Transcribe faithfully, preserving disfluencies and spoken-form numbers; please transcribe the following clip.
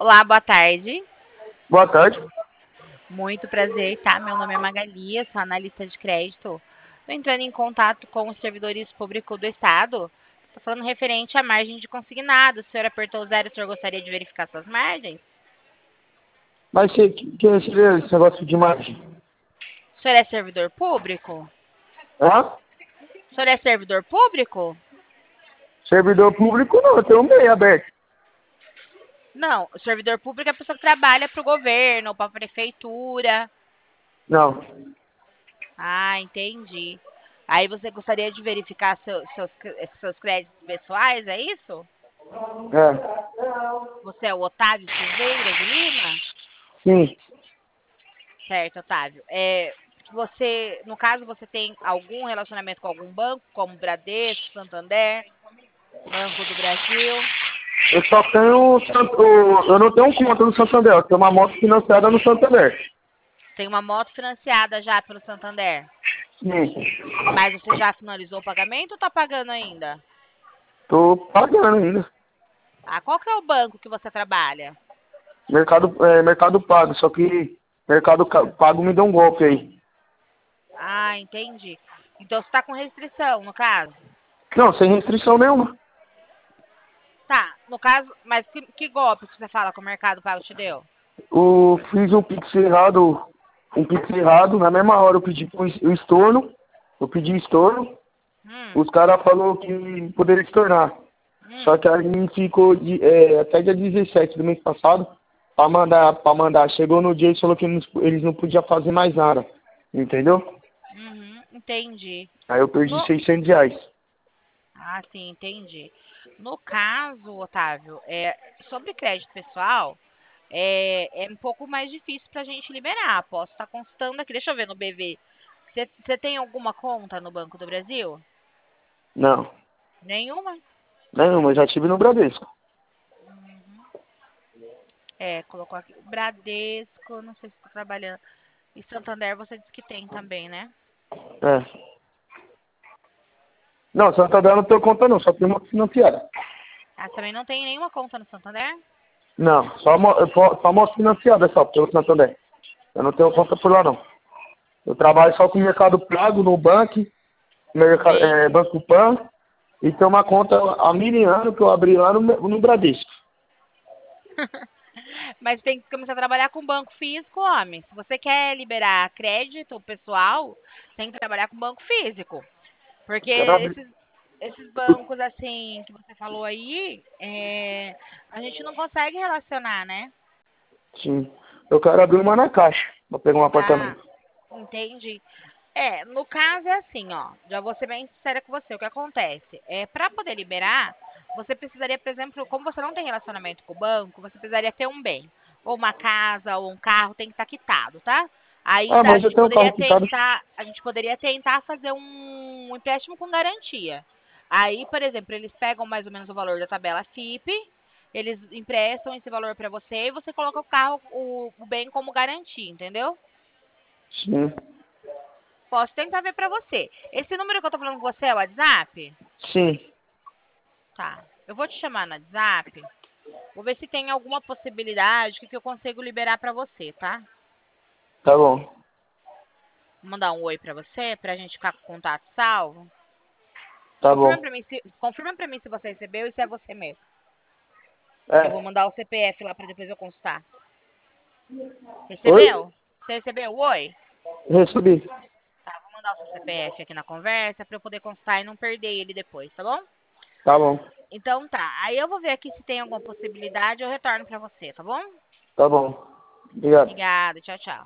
Olá, boa tarde. Boa tarde. Muito prazer, tá? Meu nome é Magali, eu sou analista de crédito. Estou entrando em contato com os servidores públicos do Estado. Estou falando referente à margem de consignado. O senhor apertou zero, o senhor gostaria de verificar suas margens? Mas que, que, que esse, esse negócio de margem? O senhor é servidor público? Hã? O senhor é servidor público? Servidor público não, eu tenho um meio aberto. Não, o servidor público é a pessoa que trabalha para o governo, para a prefeitura. Não. Ah, entendi. Aí você gostaria de verificar seu- seus, seus créditos pessoais, é isso? É. Você é o Otávio Silveira de Lima? Sim. Certo, Otávio. É, você, no caso, você tem algum relacionamento com algum banco, como Bradesco, Santander, Banco do Brasil? Eu só tenho. Sant- o- Eu não tenho conta no Santander, eu tenho uma moto financiada no Santander. Tem uma moto financiada já pelo Santander? Sim. Mas você já finalizou o pagamento ou está pagando ainda? Tô pagando ainda. Ah, qual que é o banco que você trabalha? Mercado, é, mercado Pago, só que Mercado Ca- Pago me deu um golpe aí. Ah, entendi. Então você está com restrição, no caso? Não, sem restrição nenhuma. Tá, no caso, mas que, que golpe que você fala que o Mercado Pago te deu? O, fiz um pix errado, um pix errado, na mesma hora eu pedi o es- o estorno, eu pedi estorno, Hum, os caras falaram que poderia estornar. Só hum. que a gente ficou de, é, até dia dezessete do mês passado pra mandar, pra mandar. Chegou no dia e falou que eles não eles não podiam fazer mais nada. Entendeu? Uhum, entendi. Aí eu perdi No, seiscentos reais. Ah, sim, entendi. No caso, Otávio, é, sobre crédito pessoal, é, é um pouco mais difícil para a gente liberar. Posso estar consultando aqui. Deixa eu ver no B V. Você você tem alguma conta no Banco do Brasil? Não. Nenhuma? Não, mas já tive no Bradesco. É, colocou aqui. Bradesco, não sei se está trabalhando. E Santander você disse que tem também, né? É. Não, Santander não tenho conta não, só tem uma financiada. Ah, também não tem nenhuma conta no Santander? Não, só, mo- só, só moto financiada só, pelo Santander. Eu não tenho conta por lá não. Eu trabalho só com o Mercado Pago, no banco, merca, é, Entendi. Banco Pan, e tem uma conta há mil anos que eu abri lá no, no Bradesco. Mas tem que começar a trabalhar com banco físico, homem. Se você quer liberar crédito pessoal, tem que trabalhar com banco físico. Porque Quero abrir. esses, esses bancos, assim, que você falou aí, é, a gente não consegue relacionar, né? Sim. Eu quero abrir uma na caixa pra pegar um Ah, apartamento. entendi. É, no caso é assim, ó. Já vou ser bem sincera com você. O que acontece? É, para poder liberar, você precisaria, por exemplo, como você não tem relacionamento com o banco, você precisaria ter um bem. Ou uma casa, ou um carro, tem que estar quitado, tá? Aí Ah, tá, a mas eu gente tenho um carro poderia quitado. tentar, a gente poderia tentar fazer um, um empréstimo com garantia. Aí, por exemplo, eles pegam mais ou menos o valor da tabela F I P, eles emprestam esse valor para você e você coloca o carro, o, o bem como garantia, entendeu? Sim. Posso tentar ver pra você. Esse número que eu tô falando com você é o WhatsApp? Sim. Tá. Eu vou te chamar no WhatsApp. Vou ver se tem alguma possibilidade que que eu consigo liberar pra você, tá? Tá bom. Vou mandar um oi pra você, pra gente ficar com o contato salvo. Tá Confirma bom. pra mim se, confirma pra mim se você recebeu e se é você mesmo. Que eu vou É. mandar o C P F lá pra depois eu consultar. Oi? Recebeu? Você recebeu? Oi? Recebi. Tá, vou mandar o seu C P F aqui na conversa pra eu poder consultar e não perder ele depois, tá bom? Tá bom. Então tá. Aí eu vou ver aqui se tem alguma possibilidade, eu retorno pra você, tá bom? Tá bom. Obrigado. Obrigada, tchau, tchau.